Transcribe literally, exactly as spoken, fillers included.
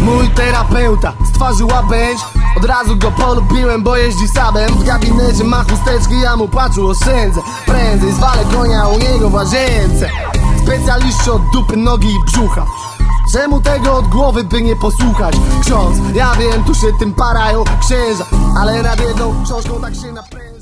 Mój terapeuta stworzył łapędź. Od razu go polubiłem, bo jeździ sabem. W gabinecie ma chusteczki, ja mu płaczu oszczędzę. Prędzej zwalę konia u niego w łazience. Specjaliści od dupy, nogi i brzucha. Czemu tego od głowy by nie posłuchać? Ksiądz, ja wiem, tu się tym parają księża, ale nad jedną książką tak się napręża.